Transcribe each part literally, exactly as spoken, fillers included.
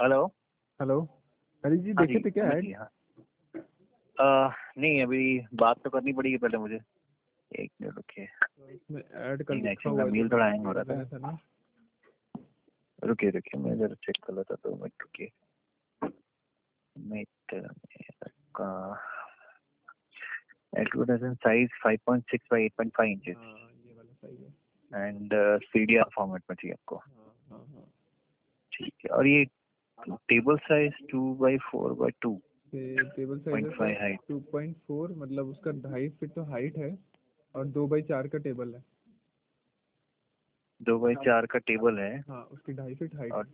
Hello. Hello. हरी जी हाँ देखे जी थे क्या अमित ऐड? जी। हाँ अ, नहीं, अभी बात तो करनी पड़ेगी पहले मुझे। एक मिनट रुकिए। इसमें ऐड का नहीं, लिखा एक्चुअली मेरा हुआ है तो मेल मैं थोड़ा हैंग हो आपको रहा मैंने था। था ना। रुकिए रुकिए, मैं जरा चेक कर लेता तो मिनट रुकिए। मिनट का advertisement size five point six by eight point five inches हाँ ये वाला सही है। एंड सीडीआर फॉर्मेट में चाहिए आपको। हाँ हाँ हाँ। ठीक है। और ये table size two by four by two ते, टेबल साइज है point sir five height. Two point four, मतलब उसका ढाई फीट तो हाइट है और दो बाई चार का टेबल है। दो बाई चार का टेबल है हाँ उसकी ढाई फीट हाइट और है।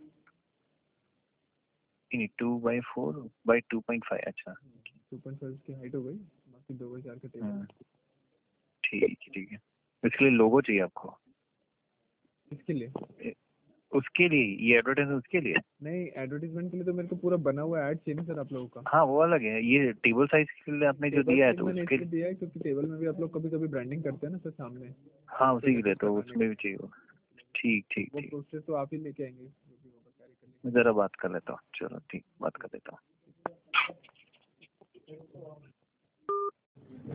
Two by four by two point five. अच्छा। टू पॉइंट फाइव की हाइट हो गई, बाकी दो बाई चार का टेबल हम्म, है। ठीक है ठीक है। इसके लिए लोगो चाहिए आपको? इसके लिए ए- उसके लिए ये एडवर्टाइजमेंट उसके लिए? नहीं, एडवर्टीजमेंट के लिए तो मेरे को पूरा बना हुआ ऐड चाहिए ना सर आप लोगों का। हाँ वो अलग है। ये टेबल साइज के लिए आपने जो टेबल दिया है साइज तो मैंने उसके इसलिए दिया है क्योंकि टेबल में भी आप लोग कभी कभी ब्रांडिंग करते हैं ना सर सामने, हाँ उसी के लिए प्रोजेक्ट तो लगाने उसमें का। भी चाहिए वो। ठीक ठीक वो ठीक। पोस्टर तो आप ही लेके आएंगे जो भी होगा कैरी कर मैं लेंगे। जरा बात कर लेता हूँ। चलो ठीक, बात कर लेता हूँ।